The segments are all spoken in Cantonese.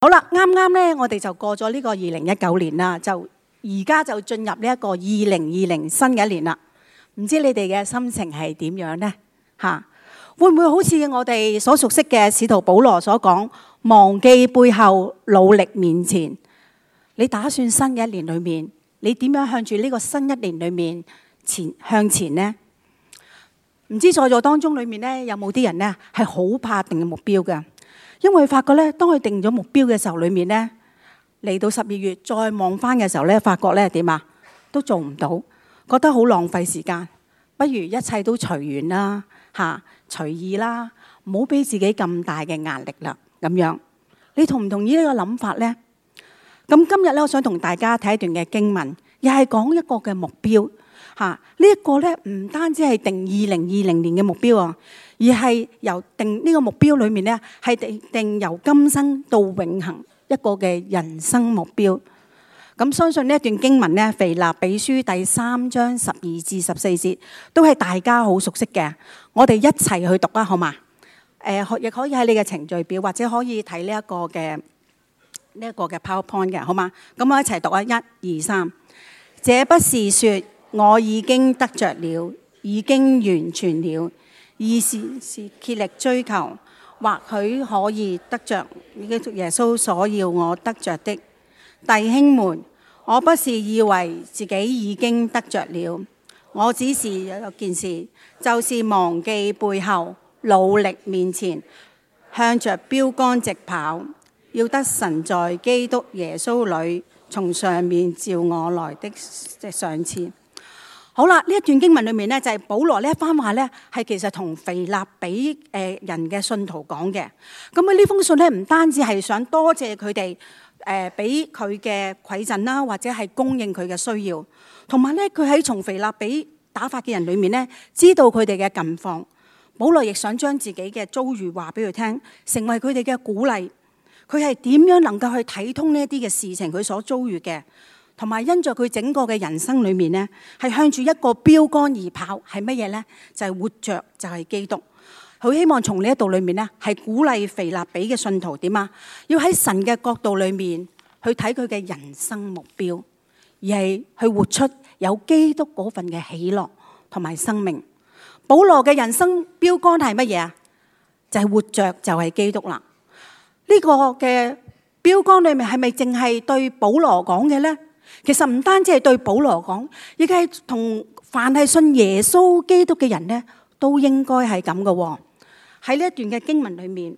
好啦，啱啱咧，我哋就過咗呢個2019年啦，就而家就進入呢一個2020新嘅一年啦。唔知你哋嘅心情係點樣呢？會唔會好似我哋所熟悉嘅使徒保羅所講，忘記背後，努力面前？你打算新嘅一年裏面，你點樣向住呢個新一年裏面向前呢？唔知在座當中裏面呢，有冇啲人呢係好怕定目標嘅？因為發覺咧，當佢定咗目標嘅時候裏面呢，嚟到12月再望翻嘅時候咧，發覺咧點啊，都做唔到，覺得好浪費時間，不如一切都隨緣啦，隨意啦，唔好俾自己咁大嘅壓力啦。咁樣，你同唔同意呢個諗法呢？咁今日咧，我想同大家睇一段嘅經文，又係講一個嘅目標。呢一個咧唔單止係定2020年嘅目標啊，而係由定呢個目標裏面咧，係定由今生到永恆一個嘅人生目標。咁相信呢一段經文咧，腓立比書第3章12至14節，都係大家好熟悉嘅。我哋一齊去讀啊，好嘛？亦可以喺你嘅程序表，或者可以睇呢一個嘅 PowerPoint 嘅，好嘛？咁我一齊讀啊，1、2、3。這不是說我已經得着了，已經完全了，而是竭力追求，或許可以得着耶穌所要我得着的。弟兄們，我不是以為自己已經得着了，我只是有一件事，就是忘記背後，努力面前，向着標竿直跑，要得神在基督耶穌裏從上面召我來的賞賜。好啦，呢一段經文裏面呢，就係保羅呢一番話呢，係其實同腓立比人嘅信徒講嘅。咁佢呢封信呢，唔單止係想多謝佢哋俾佢嘅饋贈啦，或者係供應佢嘅需要，同埋呢，佢喺從腓立比打發嘅人裏面呢，知道佢哋嘅近況。保羅亦想將自己嘅遭遇話俾佢聽，成為佢哋嘅鼓勵。佢係點樣能夠去睇通呢一啲嘅事情，佢所遭遇嘅，同埋因着佢整個嘅人生裏面呢，係向住一個標竿而跑，係乜嘢呢？就係活着，就係基督。佢希望從呢一度裏面呢，係鼓勵腓立比嘅信徒點啊？要喺神嘅角度裏面去睇佢嘅人生目標，而係去活出有基督嗰份嘅喜樂同埋生命。保羅嘅人生標竿係乜嘢啊？就係活着，就係基督啦。呢個嘅標竿裏面係咪淨係對保羅講嘅呢？其實唔單止係對保羅講，亦係同凡係信耶穌基督嘅人呢，都應該係咁嘅。喺呢一段嘅經文裏面，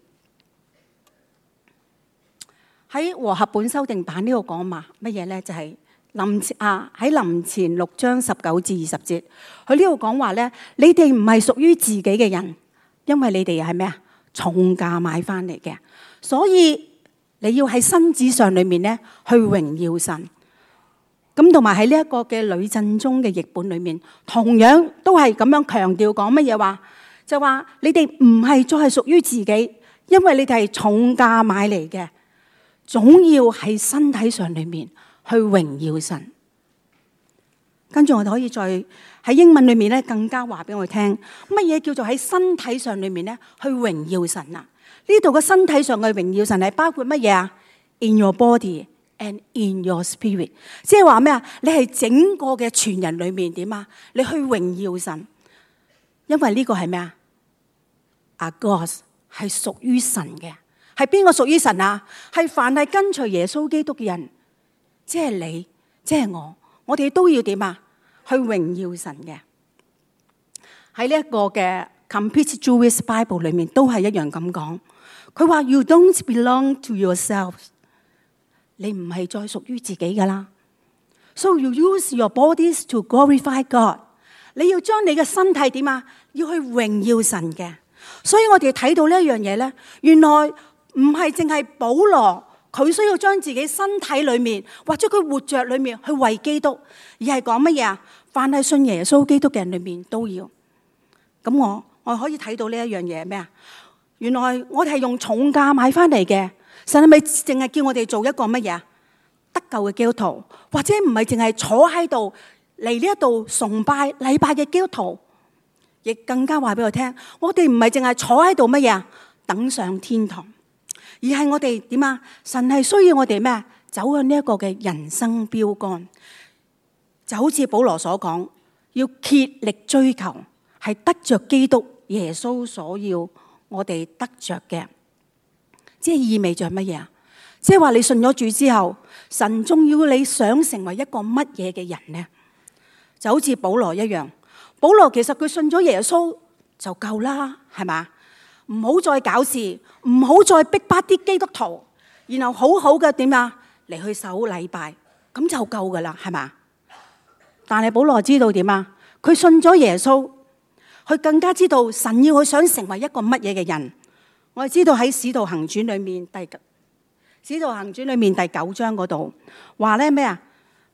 喺和合本修訂版呢度講嘛，乜嘢呢？就係喺林前6章19至20節，佢呢度講話呢，你哋唔係屬於自己嘅人，因為你哋係咩啊？重價買翻嚟嘅，所以你要喺身子上裏面呢，去榮耀神。咁同埋喺呢一個嘅呂振中嘅譯本裏面，同樣都係咁樣強調講乜嘢話？就話你哋唔係再係屬於自己，因為你哋係重價買嚟嘅，總要喺身體上裏面去榮耀神。跟住我哋可以再喺英文裏面咧，更加話俾我哋聽，乜嘢叫做喺身體上裏面咧去榮耀神啊？呢度嘅身體上嘅榮耀神係包括乜嘢啊？ In your body and in your spirit， 即係話咩啊？你係整個嘅全人裏面點啊？你去榮耀神，因為呢個係咩啊？Agos 係屬於神嘅，係邊個屬於神啊？係凡係跟隨耶穌基督嘅人，即係你，即係我哋都要點啊？去榮耀神嘅。喺呢一個嘅 Complete Jewish Bible 裏面都係一樣咁講。佢話 You don't belong to yourself， 你唔係再屬於自己噶啦。So you use your bodies to glorify God， 你要將你嘅身體點啊？要去榮耀神嘅。所以我哋睇到呢一樣嘢咧，原來唔係淨係保羅佢需要將自己身體裏面或者佢活着裏面去為基督，而係講乜嘢啊？凡係信耶穌基督嘅人裏面都要。咁我可以睇到呢一樣嘢咩啊？原來我哋係用重價買翻嚟嘅。神係咪淨係叫我哋做一個乜嘢啊？得救嘅基督徒，或者唔係淨係坐喺度嚟呢一度崇拜禮拜嘅基督徒？亦更加話俾我聽，我哋唔係淨係坐喺度乜嘢啊？等上天堂。 而係我哋點啊？神係需要我哋咩？走向呢一個嘅人生標杆，就好似保羅所講，要竭力追求，係得着基督耶穌所要我哋得着嘅。即係意味着乜嘢啊？即係話你信咗主之後，神仲要你想成為一個乜嘢嘅人呢？就好似保羅一樣，保羅其實佢信咗耶穌就夠啦，係嘛？唔好再搞事，唔好再逼迫啲基督徒，然後好好嘅點啊嚟去守禮拜，咁就夠噶啦，係嘛？但係保羅知道點啊？佢信咗耶穌，佢更加知道神要佢想成為一個乜嘢嘅人。我哋知道喺《使徒行傳》裏面《使徒行傳》裏面第9章嗰度話咧咩啊？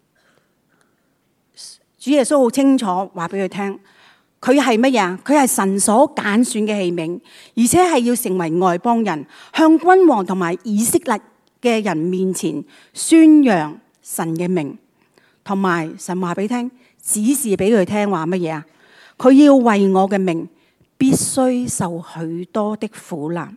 主耶穌好清楚話俾佢聽，佢係乜嘢？佢係神所揀選嘅器皿，而且係要成為外邦人，向君王同埋以色列嘅人面前宣揚神嘅名，同埋神話俾聽，指示俾佢聽話乜嘢啊？佢要為我嘅名必須受許多的苦難。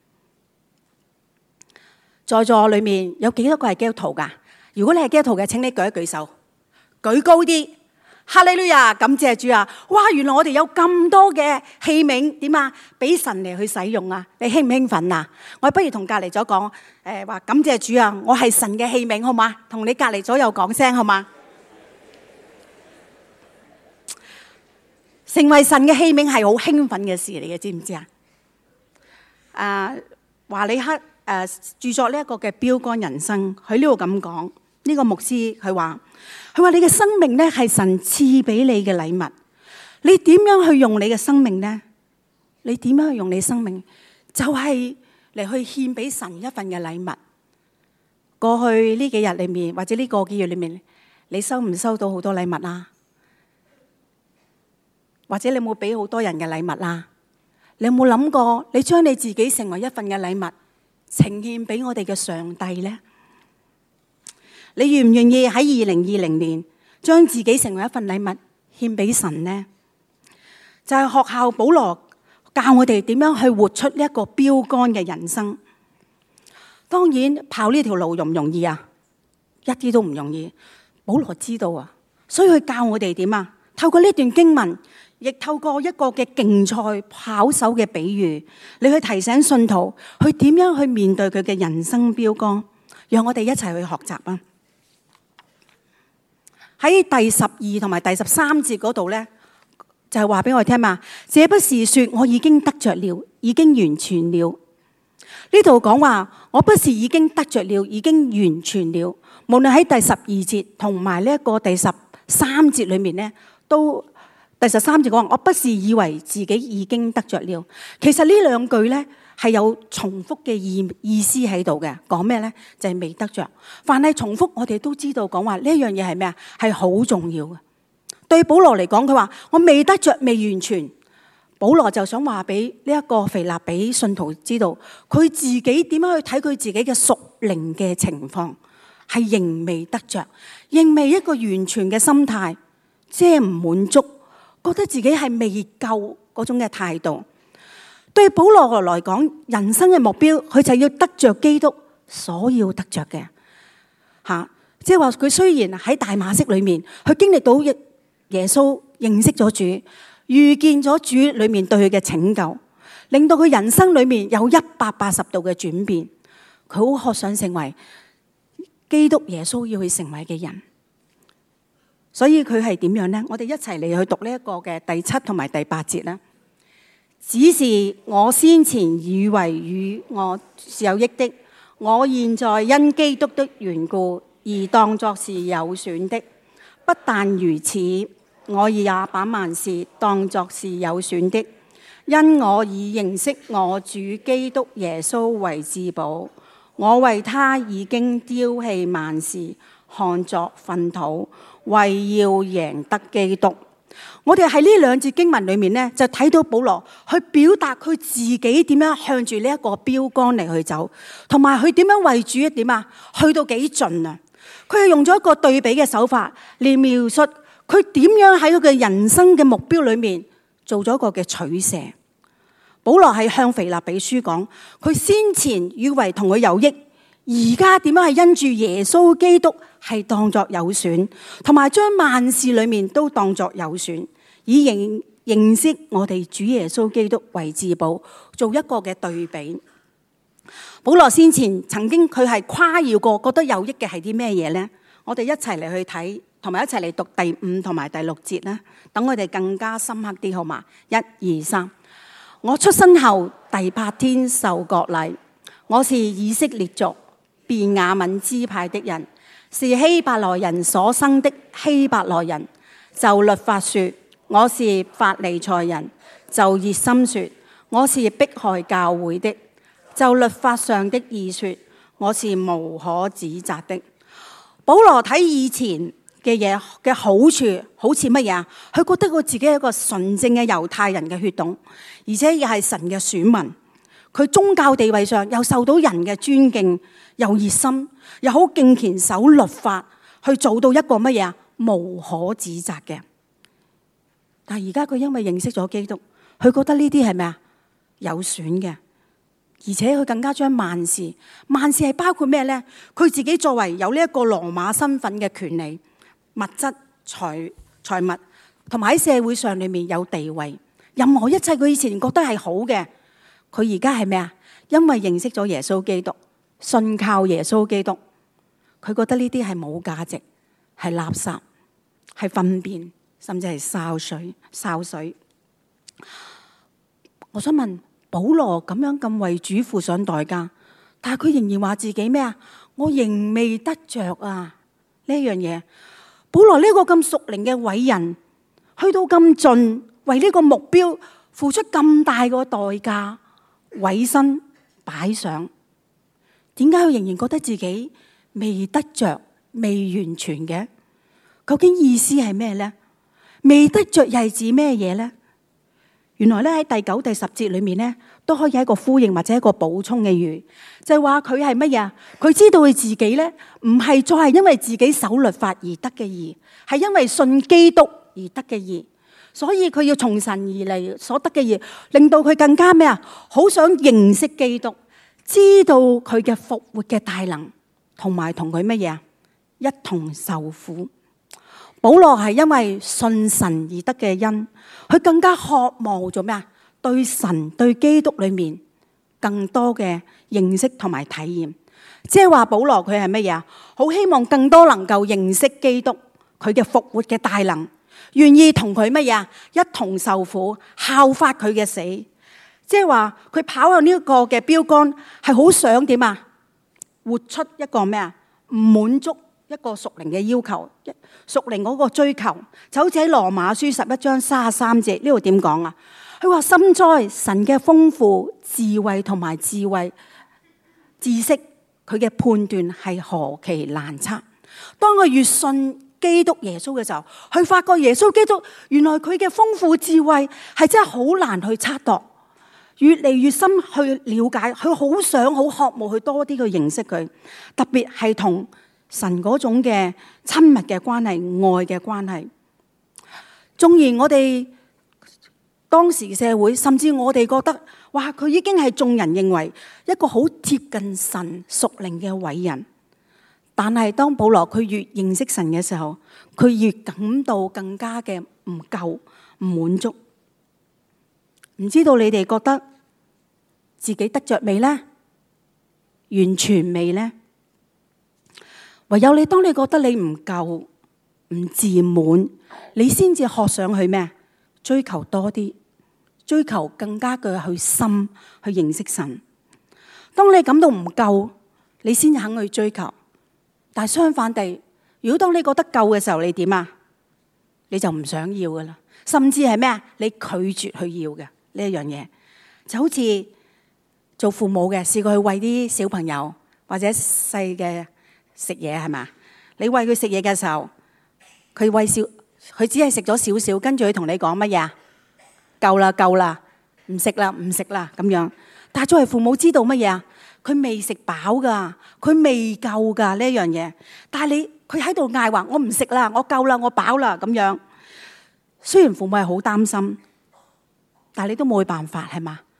在座裏面有幾多個係基督徒噶？如果你係基督徒嘅，請你舉一舉手，舉高啲。哈利路亞，感謝主啊！哇，原來我哋有咁多嘅器皿，點啊？俾神嚟去使用啊！你興唔興奮啊？我不如同隔籬咗講，話感謝主啊！我係神嘅器皿，好嘛？同你隔籬左右講聲，好嘛？成為神嘅器皿係好興奮嘅事嚟嘅，知唔知啊？華理克著作呢一個嘅標杆人生，佢呢度咁講，呢個牧師佢話你嘅生命咧係神賜俾你嘅禮物，你點樣去用你嘅生命呢？你點樣去用你生命？就係嚟去獻俾神一份嘅禮物。過去呢幾日裏面，或者呢個幾月裏面，你收唔收到好多禮物啊？或者你有冇俾好多人嘅禮物啊？你有冇諗過，你將你自己成為一份嘅禮物，呈獻俾我哋嘅上帝呢？你願唔願意喺2020年將自己成為一份禮物獻俾神呢？就係學校保羅教我哋點樣去活出一個標杆嘅人生。當然跑呢條路容唔容易啊？一啲都唔容易。保羅知道啊，所以佢教我哋點啊？透過呢段經文，亦透過一個嘅競賽跑手嘅比喻，你去提醒信徒去點樣去面對佢嘅人生標杆，讓我哋一齊去學習啊！喺第12同埋第13節嗰度咧，就係話俾我哋聽嘛。這不是說我已經得着了，已經完全了。呢度講話，我不是已經得着了，已經完全了。無論喺第12節同埋呢一個第13節裏面咧，都第13節講，我不是以為自己已經得着了。其實呢兩句咧係有重複嘅意思喺度嘅，講咩咧？就係未得着。凡係重複，我哋都知道講話呢一樣嘢係咩啊？係好重要嘅。對保羅嚟講，佢話我未得着，未完全。保羅就想話俾呢一個腓立比信徒知道，佢自己點樣去睇佢自己嘅屬靈嘅情況，係仍未得着，仍未一個完全嘅心態，即係唔滿足，覺得自己係未夠嗰種嘅態度。對保羅來講，人生嘅目標，佢就要得着基督所要得着嘅，即係話佢雖然喺大馬色裏面，佢經歷到耶穌認識咗主，遇見咗主裏面對佢嘅拯救，令到佢人生裏面有180度嘅轉變。佢好渴想成為基督耶穌要佢成為嘅人，所以佢係點樣呢？我哋一齊嚟去讀呢一個嘅第7同埋第8節啦。只是我先前以為與我是有益的，我現在因基督的緣故而當作是有損的。不但如此，我也把萬事當作是有損的，因我以認識我主基督耶穌為至寶。我為他已經丟棄萬事，看作糞土，為要贏得基督。我哋喺呢兩節經文裏面呢，就睇到保羅去表達佢自己點樣向住呢一個標杆嚟去走，同埋佢點樣為主一點啊，去到幾盡啊！佢係用咗一個對比嘅手法嚟描述佢點樣喺佢嘅人生嘅目標裏面做咗一個嘅取捨。 保羅係向腓立比書講，佢先前以為同佢有益，而家點樣係因住耶穌基督係當作有損，同埋將萬事裏面都當作有損，以認識我哋主耶穌基督為至寶，做一個嘅對比。保羅先前曾經佢係誇耀過，覺得有益嘅係啲咩嘢呢？我哋一齊嚟去睇，同埋一齊嚟讀第5同埋第6節啦，等我哋更加深刻啲，好嘛？1、2、3。我出生後第8天受割禮，我是以色列族便雅憫支派的人，是希伯來人所生的希伯來人。就律法說，我是法利賽人；就熱心說，我是迫害教會的；就律法上的義說，我是無可指責的。保羅睇以前嘅嘢嘅好處，好似乜嘢？佢覺得佢自己係一個純正嘅猶太人嘅血統，而且又係神嘅選民。佢宗教地位上又受到人嘅尊敬，又熱心，又好敬虔守律法，去做到一個乜嘢？無可指責嘅。但係而家佢因為認識咗基督，佢覺得呢啲係咩啊？有損嘅。而且佢更加將萬事係包括咩呢？佢自己作為有呢一個羅馬身份嘅權利、物質、財物，同埋喺社會上裏面有地位，任何一切佢以前覺得係好嘅，佢而家係咩啊？因為認識咗耶穌基督，信靠耶穌基督，佢覺得呢啲係冇價值，係垃圾，係糞便，甚至係潲水。我想問，保羅咁樣咁為主付上代價，但係佢仍然話自己咩啊？我仍未得着啊！呢樣嘢，保羅呢個咁屬靈嘅偉人，去到咁盡，為呢個目標付出咁大個代價，委身擺上，點解佢仍然覺得自己未得着、未完全嘅？究竟意思係咩呢？未得着又係指咩嘢呢？原來咧喺第9、第10節裏面咧，都可以係一個呼應或者一個補充嘅語，就係話佢係乜嘢？佢知道佢自己咧，唔係再係因為自己守律法而得嘅義，係因為信基督而得嘅義。所以佢要從神而嚟所得嘅義，令到佢更加咩啊？好想認識基督，知道佢嘅復活嘅大能，同埋同佢乜嘢啊？一同受苦。保羅係因為信神而得嘅恩，佢更加渴望做咩啊？對神對基督裏面更多嘅認識同埋體驗，即係話保羅佢係乜嘢啊？好希望更多能夠認識基督佢嘅復活嘅大能，願意同佢乜嘢啊？一同受苦，效法佢嘅死。即係話佢跑向呢一個嘅標杆，係好想點啊？活出一個咩啊？唔滿足一個屬靈嘅要求，屬靈嗰個追求，就好似喺羅馬書11章33節呢度點講啊？佢話深哉神嘅豐富智慧同埋知識，佢嘅判斷係何其難測。當佢越信基督耶穌嘅時候，佢發覺耶穌基督原來佢嘅豐富智慧係真係好難去測度，越嚟越深去了解，佢好想好渴望去多啲去認識佢，特別係同神嗰種嘅親密嘅關係、愛嘅關係。縱然我哋當時社會，甚至我哋覺得，哇，佢已經係眾人認為一個好貼近神屬靈嘅偉人。但係當保羅佢越認識神嘅時候，佢越感到更加嘅唔夠、唔滿足。唔知道你哋覺得自己得着未呢？完全未呢？唯有你當你覺得你唔夠、唔自滿，你先至學上去咩？追求多啲，追求更加嘅去深去認識神。當你感到唔夠，你先肯去追求。但係相反地，如果當你覺得夠嘅時候，你點啊？你就唔想要噶啦，甚至係咩啊？你拒絕去要嘅呢一樣嘢，就好似做父母嘅試過去餵啲小朋友或者細嘅食嘢係嘛？你餵佢食嘢嘅時候，佢只係食咗少少，跟住佢同你講乜嘢啊？夠啦，夠啦，唔食啦，唔食啦咁樣。但係作為父母知道乜嘢啊？佢未食飽噶，佢未夠噶呢樣嘢。但係佢喺度嗌話，我唔食啦，我夠啦，我飽啦咁樣。雖然父母係好擔心，但係你都冇辦法係嘛？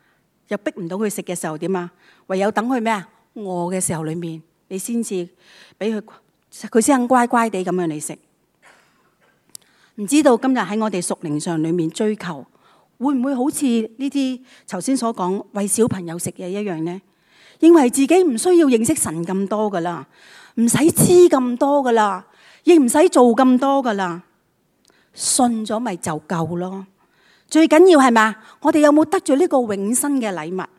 又逼唔到佢食嘅時候點啊？唯有等佢咩啊？餓嘅時候裏面，你先至俾佢先肯乖乖地咁樣嚟食。唔知道今日喺我哋屬靈上裏面追求，會唔會好似呢啲頭先所講為小朋友食嘢一樣呢？認為自己唔需要認識神咁多噶啦，唔使知咁多噶啦，亦唔使做咁多噶啦，信咗咪就夠咯。最緊要係咪？我哋有冇得住呢個永生嘅禮物？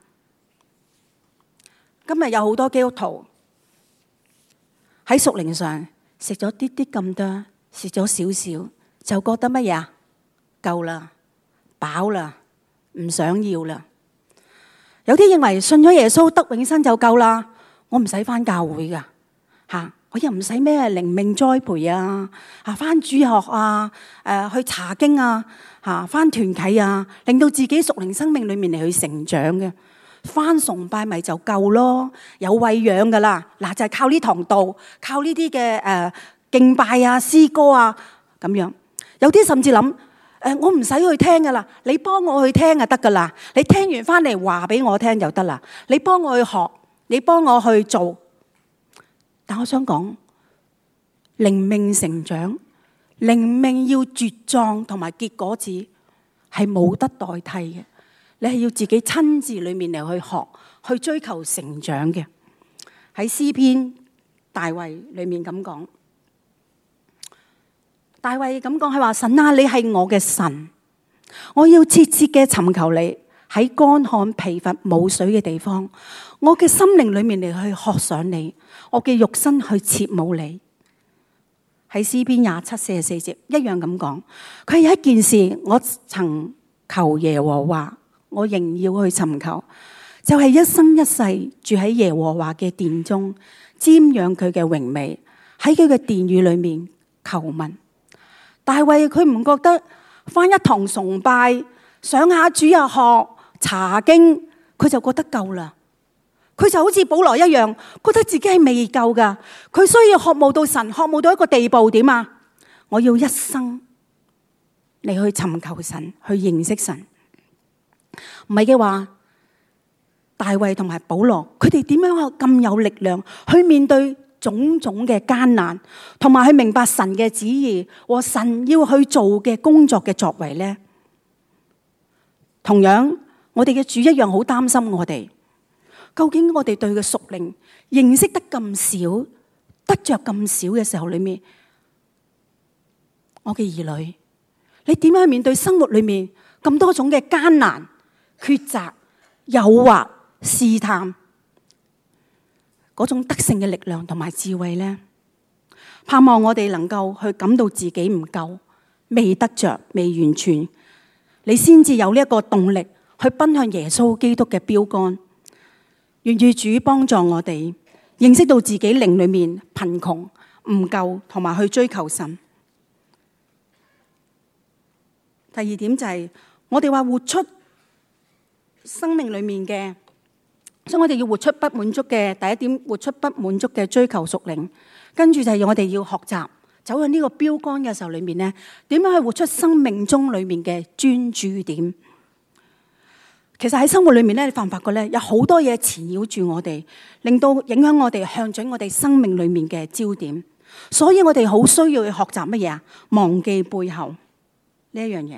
今日有好多基督徒喺屬靈上食咗啲啲咁多，食咗少少就覺得乜嘢啊？夠啦，飽啦，唔想要啦。有啲認為信咗耶穌得永生就夠啦，我唔使返教會噶吓，我又唔使咩靈命栽培啊，返主學啊，去查經啊，返團契啊，令到自己屬靈生命裏面嚟去成長嘅。返崇拜咪就夠咯，有餵養噶啦。嗱，就係靠呢堂道，靠呢啲嘅敬拜啊、詩歌啊咁樣。有啲甚至諗我唔使去聽噶啦，你幫我去聽就得噶啦。你聽完翻嚟話俾我聽就得啦。你幫我去學，你幫我去做。但我想講，靈命成長、靈命要茁壯同埋結果子係冇得代替嘅。你係要自己親自裏面嚟去學，去追求成長嘅。喺詩篇大衛裏面咁講。大衛咁講，係話神啊，你係我嘅神，我要切切嘅尋求你，喺乾旱疲乏冇水嘅地方，我嘅心靈裏面嚟去渴想你，我嘅肉身去切慕你。喺詩篇27:44節一樣咁講，佢有一件事我曾求耶和華，我仍要去尋求，就係一生一世住喺耶和華嘅殿中，瞻仰佢嘅榮美，喺佢嘅殿宇裏面求問。大衛佢唔覺得返一堂崇拜、上下主日學、查經，佢就覺得夠啦。佢就好似保羅一樣，覺得自己係未夠噶。佢需要渴慕到神，渴慕到一個地步，點啊？我要一生嚟去尋求神，去認識神。唔係嘅話，大衛同埋保羅，佢哋點樣咁有力量去面對種種嘅艱難，同埋去明白神嘅旨意和神要去做嘅工作嘅作為呢？同樣，我哋嘅主一樣好擔心我哋，究竟我哋對佢嘅屬靈認識得咁少，得着咁少嘅時候裏面，我嘅兒女，你點樣去面對生活裏面咁多種嘅艱難、抉擇、誘惑、試探？嗰種得勝嘅力量同埋智慧呢？盼望我哋能夠去感到自己唔夠，未得着，未完全，你先至有呢一個動力去奔向耶穌基督嘅標杆。願主幫助我哋認識到自己靈裏面貧窮唔夠，同埋去追求神。第二點就係我哋話活出生命裏面嘅。所以我哋要活出不滿足嘅第一點，活出不滿足嘅追求屬靈。跟住就係我哋要學習走向呢個標杆嘅時候裏面呢，點樣去活出生命中裏面嘅專注點？其實喺生活裏面咧，你發唔發覺咧，有好多嘢纏繞住我哋，令到影響我哋向準我哋生命裏面嘅焦點。所以我哋好需要去學習乜嘢啊？忘記背後呢一樣嘢。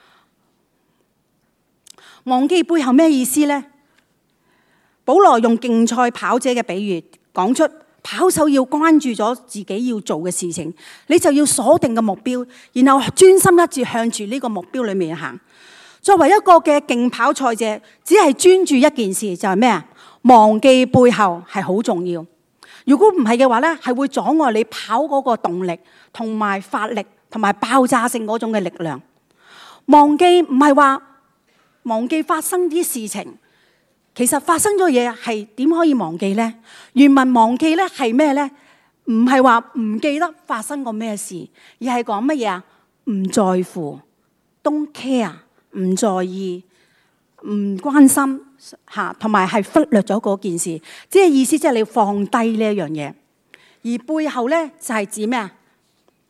忘記背後咩意思咧？保羅用競賽跑者嘅比喻講出，跑手要關注咗自己要做嘅事情，你就要鎖定個目標，然後專心一致向住呢個目標裏面行。作為一個嘅競跑賽者，只係專注一件事，就係咩啊？忘記背後係好重要。如果唔係嘅話咧，係會阻礙你跑嗰個動力同埋發力同埋爆炸性嗰種嘅力量。忘記唔係話忘記發生啲事情。其實發生咗嘢係點可以忘記呢？原文忘記咧係咩呢？唔係話唔記得發生過咩事，而係講乜嘢啊？唔在乎 ，don't care， 唔在意，唔關心吓，同埋係忽略咗嗰件事。即係意思即係你放低呢一樣嘢。而背後咧就係指咩啊？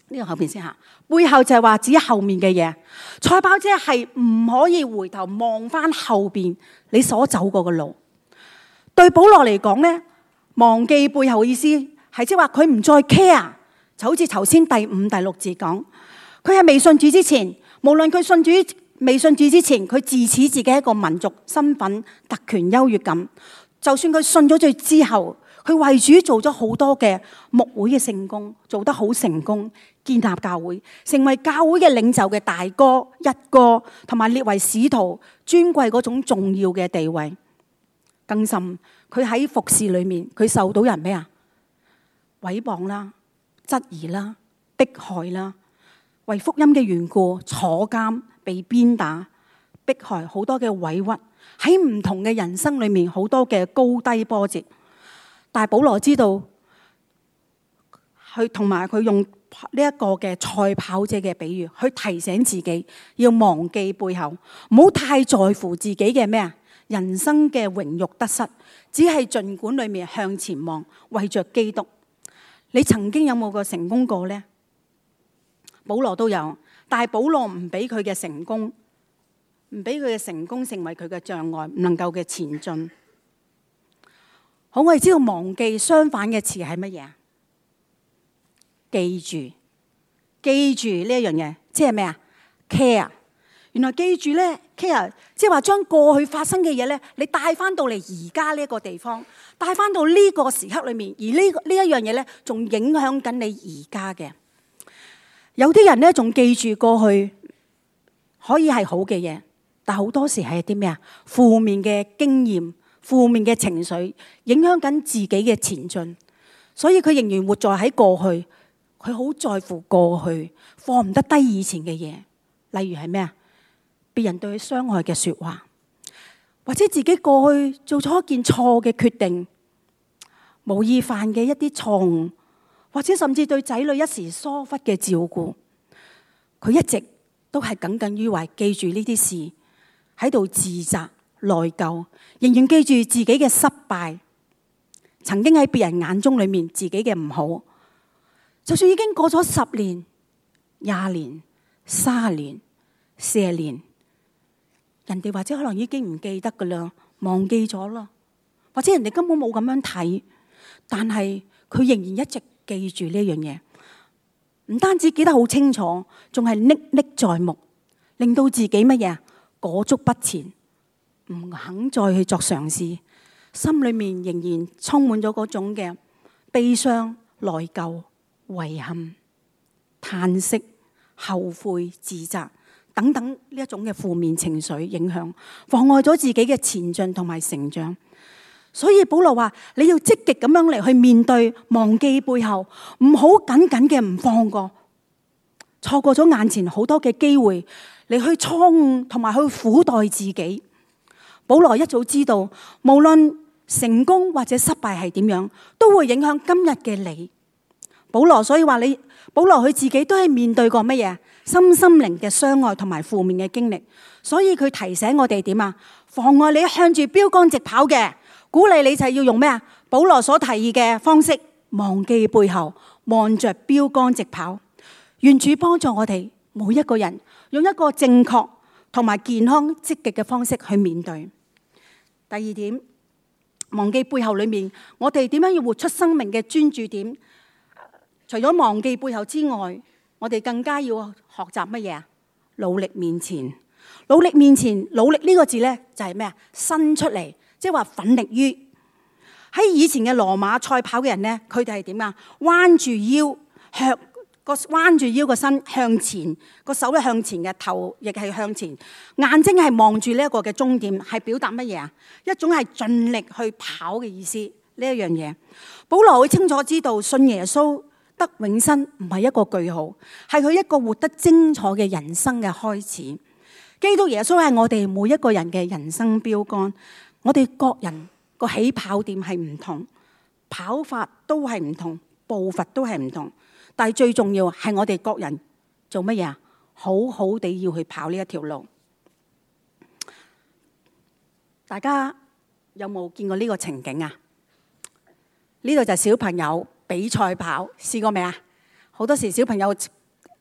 呢個後邊先嚇，背後就係話指後面嘅嘢。賽跑者係唔可以回頭望翻後邊你所走過嘅路。對保羅嚟講咧，忘記背後嘅意思係即係話佢唔再 care，就好似頭先第5、第6節講，佢係未信主之前，無論佢信主未信主之前，佢自恃自己一個民族身份特權優越感。就算佢信咗罪之後，佢為主做咗好多嘅牧會嘅聖工，做得好成功，建立教會，成為教會嘅領袖嘅大哥一哥，同埋列為使徒尊貴嗰種重要嘅地位。更甚，佢喺服侍裏面，佢受到人咩啊？毀謗啦、質疑啦、迫害啦，為福音嘅緣故坐監、被鞭打、迫害，好多嘅委屈，喺唔同嘅人生裏面好多嘅高低波折。但係保羅知道，佢同埋佢用呢一個嘅賽跑者嘅比喻，去提醒自己要忘記背後，唔好太在乎自己嘅咩啊人生嘅榮辱得失，只係盡管裏面向前望，為着基督。你曾經有冇過成功過呢？保羅都有，但係保羅唔俾佢嘅成功，唔俾佢嘅成功成為佢嘅障礙，唔能夠嘅前進。好，我哋知道忘記相反嘅詞係乜嘢啊？記住，記住呢一樣嘢，即係咩啊 ？care。原來記住咧 ，care 即係話將過去發生嘅嘢咧，你帶翻到嚟而家呢一個地方，帶翻到呢個時刻裏面，而呢一樣嘢咧，仲影響緊你而家嘅。有啲人咧仲記住過去，可以係好嘅嘢，但好多時係啲咩啊？負面嘅經驗、負面嘅情緒，影響緊自己嘅前進。所以佢仍然活在喺過去，佢好在乎過去，放唔得低以前嘅嘢。例如係咩啊？別人對佢傷害嘅說話，或者自己過去做咗一件錯嘅決定，無意犯嘅一啲錯誤，或者甚至對仔女一時疏忽嘅照顧，佢一直都係耿耿於懷，記住呢啲事，喺度自責內疚，仍然記住自己嘅失敗，曾經喺別人眼中裏面自己嘅唔好。就算已經過咗10年、20年、30年、40年，人哋或者可能已經唔記得噶啦，忘記咗啦，或者人哋根本冇咁樣睇，但係佢仍然一直記住呢樣嘢，唔單止記得好清楚，仲係歷歷在目，令到自己乜嘢裹足不前，唔肯再去作嘗試，心裏面仍然充滿咗嗰種嘅悲傷、內疚、遺憾、嘆息、後悔、自責等等呢一種嘅負面情緒影響，妨礙咗自己嘅前進同埋成長。所以保羅話：你要積極咁樣嚟去面對，忘記背後，唔好緊緊嘅唔放過，錯過咗眼前好多嘅機會，嚟去錯誤同埋去苦待自己。保羅一早知道，無論成功或者失敗係點樣，都會影響今日嘅你。保羅所以話保羅佢自己都係面對過乜嘢？心靈嘅傷害同埋負面嘅經歷，所以佢提醒我哋點啊？妨礙你向住標杆直跑嘅，鼓勵你就係要用咩啊？保羅所提議嘅方式，忘記背後，望着標杆直跑。願主幫助我哋每一個人，用一個正確同埋健康積極嘅方式去面對。第二點，忘記背後裏面，我哋點樣要活出生命嘅專注點？除咗忘記背後之外，我哋更加要學習乜嘢啊？努力面前，努力面前，努力呢個字咧就係咩啊？伸出嚟，即係話奮力於。喺以前嘅羅馬賽跑嘅人咧，佢哋係點啊？彎住腰，彎住腰個身向前，個手咧向前嘅，頭亦係向前，眼睛係望住呢一個嘅終點，係表達乜嘢啊？一種係盡力去跑嘅意思。呢一樣嘢，保羅會清楚知道，信耶穌得永生唔係一個句號，係佢一個活得精彩嘅人生嘅開始。基督耶穌係我哋每一個人嘅人生標杆。我哋各人個起跑點係唔同，跑法都係唔同，步伐都係唔同，但係最重要係我哋各人做乜嘢啊？好好地要去跑呢一條路。大家有冇見過呢個情景啊？呢度就係小朋友比賽跑，試過未啊？好多時小朋友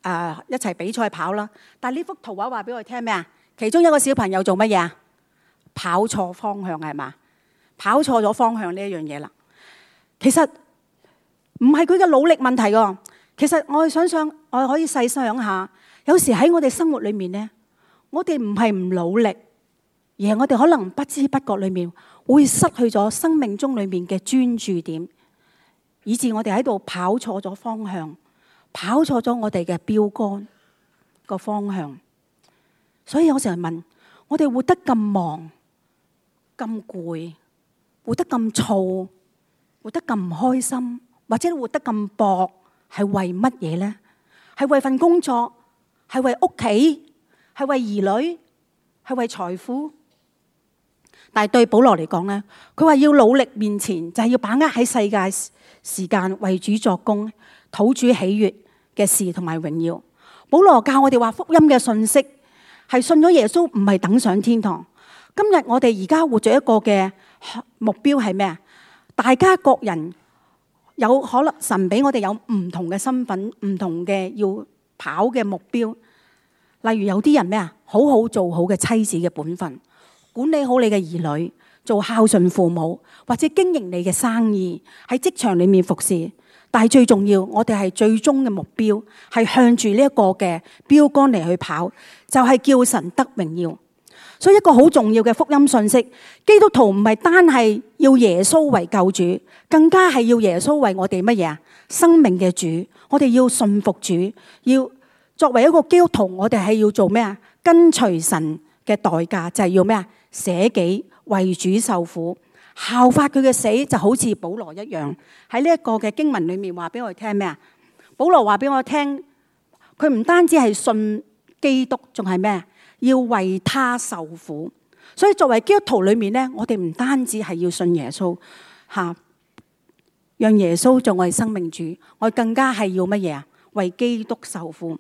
一齊比賽跑啦。但係呢幅圖畫話俾我哋聽咩啊？其中一個小朋友做乜嘢啊？跑錯方向係嘛？跑錯咗方向呢一樣嘢啦。其實唔係佢嘅努力問題㗎。其實我哋我哋可以細想下，有時喺我哋生活裏面咧，我哋唔係唔努力，而係我哋可能不知不覺裏面會失去咗生命中裏面嘅專注點，以致我哋喺度跑錯咗方向，跑錯咗我哋嘅標杆個方向。所以我成日問，我哋活得咁忙、咁攰，活得咁燥，活得咁唔開心，或者活得咁薄，係為乜嘢呢？係為份工作，係為屋企，係為兒女，係為財富。但係對保羅嚟講呢，佢話要努力面前，就係要把握喺世界時間為主作工，討主喜悅嘅事同埋榮耀。保羅教我哋話福音嘅信息係信咗耶穌，唔係等上天堂。今日我哋而家活着一個嘅目標係咩啊？大家各人有可能神俾我哋有唔同嘅身份，唔同嘅要跑嘅目標。例如有啲人咩啊？好好做好嘅妻子嘅本分，管理好你嘅兒女，做孝順父母，或者經營你嘅生意，喺職場裏面服侍。但係最重要，我哋係最終嘅目標係向住呢一個嘅標杆嚟去跑，就係叫神得榮耀。所以一個好重要嘅福音信息，基督徒唔係單係要耶穌為救主，更加係要耶穌為我哋乜嘢啊？生命嘅主，我哋要信服主，要作為一個基督徒，我哋係要做咩啊？跟隨神嘅代價就係要咩啊？捨己為主受苦，效法佢嘅死，就好似保羅一樣。喺呢一個嘅經文裏面話俾我哋聽咩啊？保羅話俾我聽，佢唔單止係信基督，仲係咩啊？要為他受苦。所以作為基督徒裏面咧，我哋唔單止係要信耶穌吓，讓耶穌做我哋生命主，我哋更加係要乜嘢啊？為基督受苦。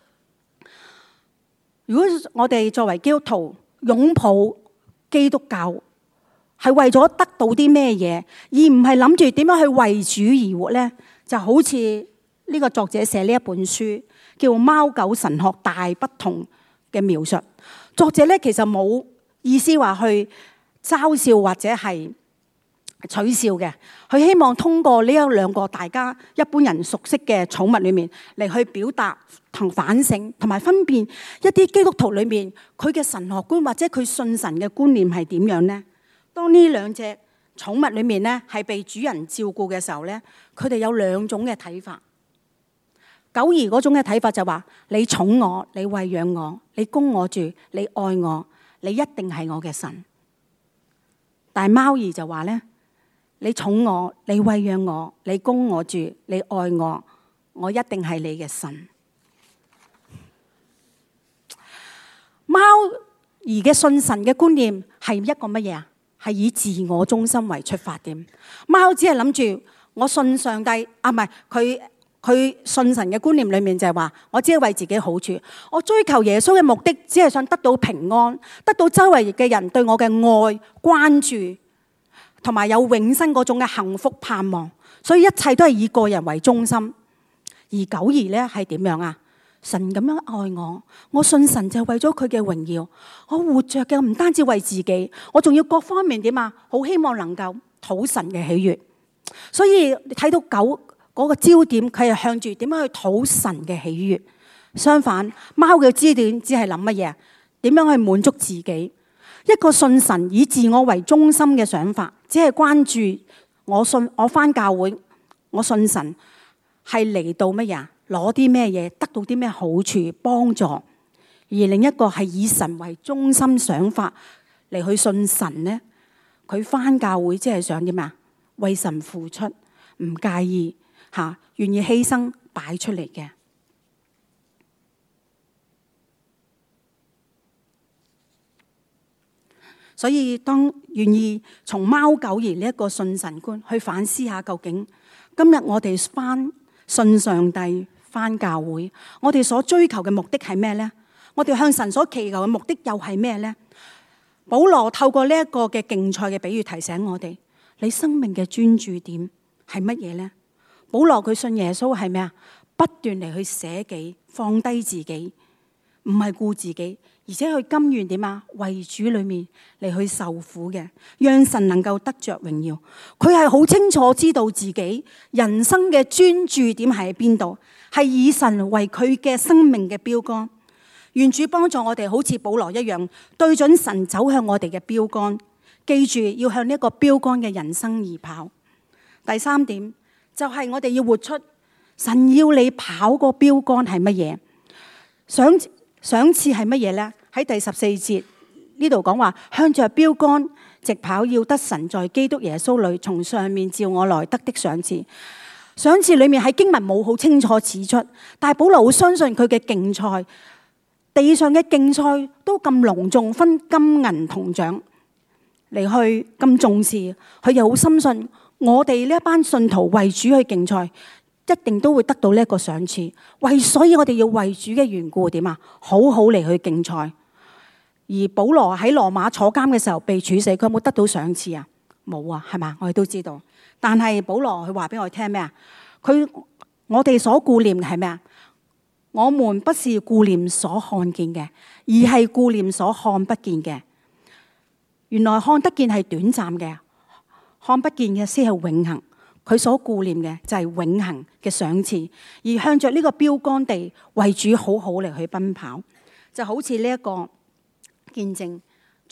如果我哋作為基督徒擁抱基督教，係為咗得到啲咩嘢，而唔係諗住點樣去為主而活呢？就好似呢個作者寫呢一本書叫《貓狗神學大不同》嘅描述。作者咧其實冇意思話去嘲笑或者係取笑嘅，佢希望通過呢一兩個大家一般人熟悉嘅寵物裏面嚟去表達同反省，同埋分辨一啲基督徒裏面佢嘅神學觀或者佢信神嘅觀念係點樣呢？當呢兩隻寵物裏面咧係被主人照顧嘅時候咧，佢哋有兩種嘅睇法。狗兒嗰種嘅睇法就話：你寵我，你餵養我，你供我住，你愛我，你一定係我嘅神。但係貓兒就話咧：你寵我，你餵養我，你供我住，你愛我，我一定係你嘅神。貓兒嘅信神嘅觀念係一個乜嘢啊？係以自我中心為出發點。貓只係諗住我信上帝啊，唔係佢信神嘅觀念裏面就係話，我只係為自己好處，我追求耶穌嘅目的只係想得到平安，得到周圍嘅人對我嘅愛關注，同埋有永生嗰種嘅幸福盼望。所以一切都係以個人為中心。而狗兒咧係點樣啊？神咁樣愛我，我信神就係為咗佢嘅榮耀，我活着嘅唔單止為自己，我仲要各方面點啊？好希望能夠討神嘅喜悅。所以你睇到狗嗰個焦點，佢係向住點樣去討神嘅喜悅。相反，貓嘅焦點只係諗乜嘢？點樣去滿足自己？一個信神以自我為中心嘅想法，只係關注我返教會，我信神係嚟到乜嘢？攞啲咩嘢？得到啲咩好處幫助？而另一個係以神為中心想法嚟去信神呢？佢返教會即係想點啊？為神付出，唔介意吓，願意犧牲擺出嚟嘅。所以當願意從貓狗兒呢一個信神觀去反思下，究竟今日我哋返信上帝返教會，我哋所追求嘅目的係咩呢？我哋向神所祈求嘅目的又係咩呢？保羅透過呢一個嘅競賽嘅比喻提醒我哋，你生命嘅專注點係乜嘢呢？保羅佢信耶穌係咩啊？ 不斷嚟去捨己，放低自己，唔係顧自己，而且佢甘願點啊？為主裏面嚟去受苦嘅，讓神能夠得着榮耀。佢係好清楚知道自己人生嘅專注點係喺邊度，係以神為佢嘅生命嘅標杆。願主幫助我哋，好似保羅一樣，對準神走向我哋嘅標杆。記住要向呢一個標杆嘅人生而跑。第三點就係我哋要活出神要你跑個標杆係乜嘢？賞賜係乜嘢呢？喺第14節呢度講話，向着標杆直跑，要得神在基督耶穌裏從上面召我來得的賞賜。賞賜裏面喺經文冇好清楚指出，但係保羅好相信佢嘅競賽，地上嘅競賽都咁隆重，分金銀銅獎嚟去咁重視，佢又好深信我哋呢一班信徒為主去競賽，一定都會得到呢一個賞賜。所以我哋要為主嘅緣故點啊？好好嚟去競賽。而保羅喺羅馬坐監嘅時候被處死，佢有冇得到賞賜啊？冇啊，係嘛？我哋都知道。但係保羅佢話俾我聽咩啊？我哋所顧念嘅係咩啊？我們不是顧念所看見嘅，而係顧念所看不見嘅。原來看得見係短暫嘅，看不見嘅先係永恆。佢所顧念嘅就係永恆嘅賞賜，而向着呢個標杆地為主好好嚟去奔跑。就好似呢一個見證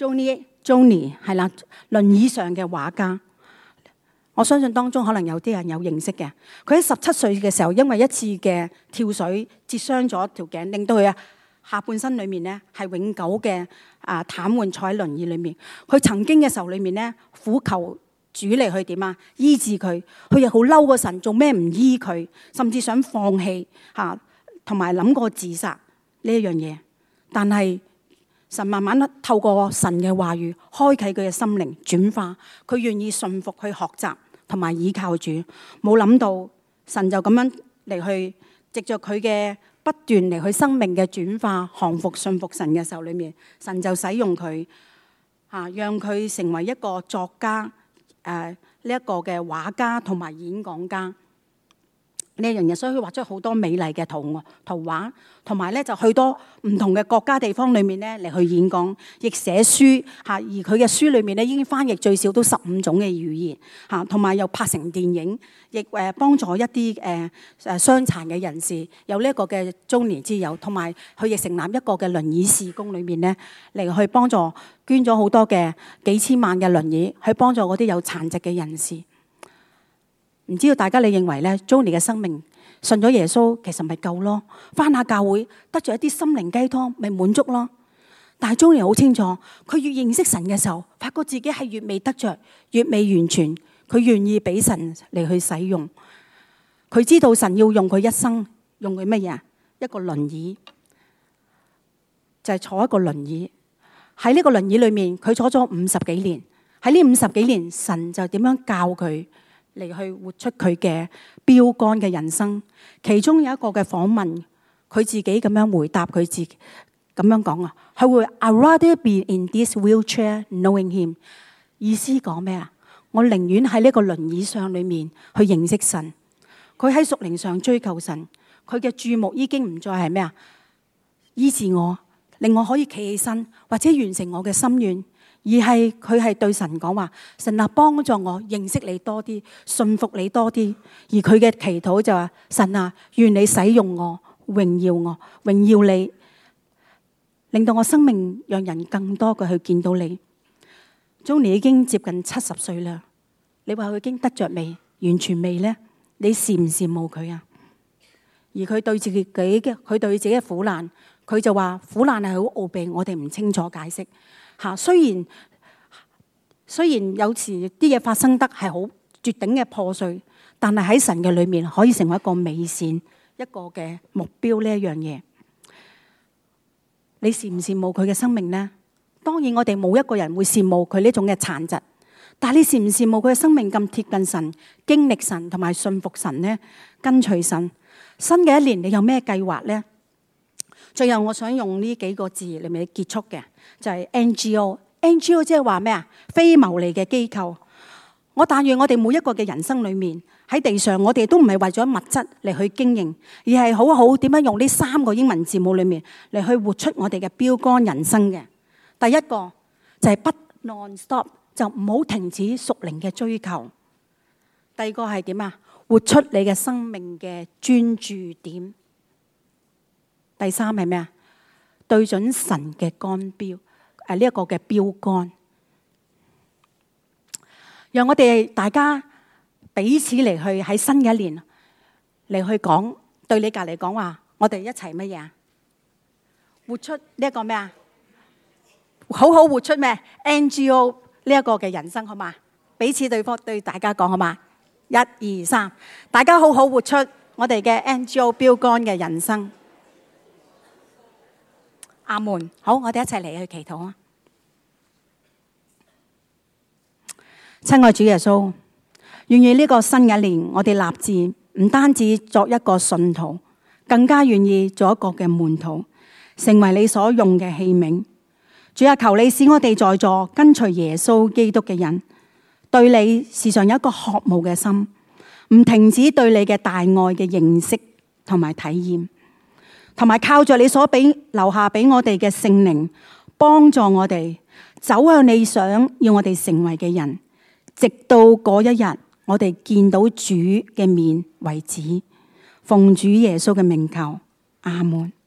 Johnny 係啦，輪椅上嘅畫家。我相信當中可能有啲人有認識嘅。佢喺17歲嘅時候，因為一次嘅跳水折傷咗條頸，令到佢下半身裏面呢係永久嘅癱瘓，坐喺輪椅裏面。佢曾經嘅時候裏面呢，苦求主嚟去點啊？醫治佢。佢又好嬲個神，做咩唔醫佢？甚至想放棄同埋諗過自殺呢一樣嘢。但係神慢慢透過神嘅話語，開啟佢嘅心靈，轉化佢願意順服去學習。同埋倚靠主，冇諗到神就咁樣嚟去，藉着佢嘅不斷嚟去生命嘅轉化、降服、信服神嘅時候裏面，神就使用佢讓佢成為一個作家，呢一個嘅畫家同埋演講家呢一樣嘢。所以佢畫咗好多美麗嘅圖畫，同埋咧就去多唔同嘅國家地方裏面咧嚟去演講，亦寫書而佢嘅書裏面咧已經翻譯最少都15種嘅語言同埋又拍成電影，亦幫助一啲傷殘嘅人士有呢一個嘅中年之友，同埋佢亦成立一個嘅輪椅事工裏面咧嚟去幫助捐咗好多嘅幾千萬嘅輪椅去幫助嗰啲有殘疾嘅人士。唔知道大家你認為咧 Johnny 嘅生命信咗耶穌其實咪夠咯？返下教會得咗一啲心靈雞湯咪滿足咯？但係 Johnny 好清楚，佢越認識神嘅時候，發覺自己係越未得着，越未完全。佢願意俾神嚟去使用。佢知道神要用佢一生，用佢乜嘢？一個輪椅，就係坐一個輪椅。喺呢個輪椅裏面，佢坐咗50幾年。喺呢50幾年，神就點樣教佢嚟去活出佢嘅標杆嘅人生。其中有一個嘅訪問，佢自己咁樣回答佢自己咁樣講啊，佢會 I rather be in this wheelchair knowing him。意思講咩啊？我寧願喺呢個輪椅上裏面去認識神。佢喺屬靈上追求神，佢嘅注目已經唔再係咩啊？醫治我，令我可以企起身或者完成我嘅心願。而係佢係對神講話，神啊，幫助我認識你多啲，信服你多啲。而佢嘅祈禱就話，神啊，願你使用我，榮耀你，令到我生命讓人更多嘅去見到你。Johnny 已經接近70歲啦，你話佢已經得着未？完全未呢？你羨唔羨慕佢啊？而佢對自己嘅苦難，佢就話苦難係好奧秘，我哋唔清楚解釋。雖然有時啲嘢發生得係好絕頂嘅破碎，但係喺神嘅裏面可以成為一個美善，一個嘅目標呢一樣嘢。你羨唔羨慕佢嘅生命呢？當然我哋冇一個人會羨慕佢呢種嘅殘疾，但係你羨唔羨慕佢嘅生命咁貼近神，經歷神同埋信服神呢？跟隨神。新嘅一年你有咩計劃呢？最後我想用呢幾個字嚟嚟結束嘅，就係 NGO。NGO 即係話咩啊？非牟利嘅機構。 但願我哋每一個嘅人生裏面，喺地上我哋都唔係為咗物質嚟去經營，而係好好點樣用呢3個英文字母裏面嚟去活出我哋嘅標竿人生嘅。第一個就係不 non-stop， 就唔好停止屬靈嘅追求。第二個係點啊？活出你嘅生命嘅專注點。第三係咩啊？對準神嘅竿標，呢一個嘅標竿。讓我哋大家彼此嚟去喺新嘅一年嚟去講，對你隔籬講話，我哋一齊乜嘢啊？活出呢一個咩啊？好好活出咩 NGO 呢一個嘅人生，好嘛？彼此對大家講，好嘛？1、2、3，大家好好活出我哋嘅 NGO 標竿嘅人生。阿門。好，我哋一齊嚟去祈禱啊！親愛主耶穌，願意呢個新嘅一年，我哋立志唔單止作一個信徒，更加願意做一個嘅門徒，成為你所用嘅器皿。主啊，求你使我哋在座跟隨耶穌基督嘅人，對你時常有一個渴慕嘅心，唔停止對你嘅大愛嘅認識同埋體驗，同埋靠着你所留下俾我哋嘅聖靈，幫助我哋走向你想要我哋成為嘅人。直到嗰一日，我哋見到主嘅面為止。奉主耶穌嘅名求，阿門。